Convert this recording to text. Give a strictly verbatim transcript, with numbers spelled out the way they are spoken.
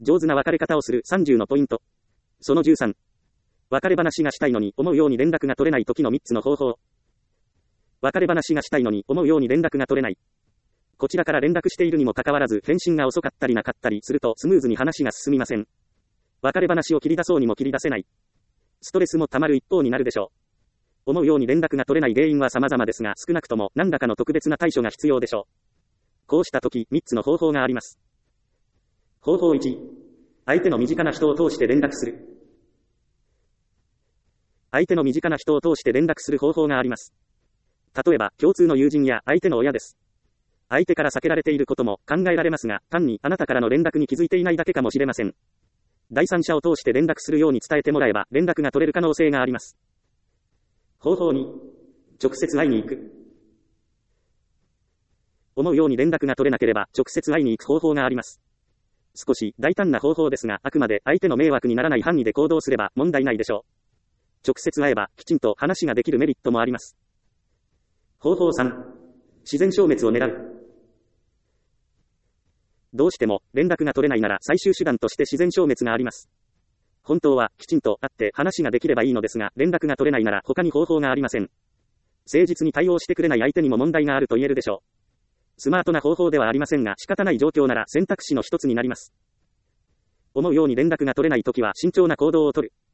上手な別れ方をするさんじゅうのポイント。そのじゅうさん。別れ話がしたいのに思うように連絡が取れない時のみっつの方法。別れ話がしたいのに思うように連絡が取れない。こちらから連絡しているにもかかわらず返信が遅かったりなかったりするとスムーズに話が進みません。別れ話を切り出そうにも切り出せない。ストレスも溜まる一方になるでしょう。思うように連絡が取れない原因は様々ですが、少なくとも何らかの特別な対処が必要でしょう。こうした時、みっつの方法があります。方法いち、相手の身近な人を通して連絡する。相手の身近な人を通して連絡する方法があります。例えば、共通の友人や相手の親です。相手から避けられていることも考えられますが、単にあなたからの連絡に気づいていないだけかもしれません。第三者を通して連絡するように伝えてもらえば、連絡が取れる可能性があります。方法に、直接会いに行く。思うように連絡が取れなければ、直接会いに行く方法があります。少し大胆な方法ですが、あくまで相手の迷惑にならない範囲で行動すれば問題ないでしょう。直接会えば、きちんと話ができるメリットもあります。方法さん、自然消滅を狙う。どうしても連絡が取れないなら最終手段として自然消滅があります。本当はきちんと会って話ができればいいのですが、連絡が取れないなら他に方法がありません。誠実に対応してくれない相手にも問題があると言えるでしょう。スマートな方法ではありませんが、仕方ない状況なら選択肢の一つになります。思うように連絡が取れないときは慎重な行動をとる。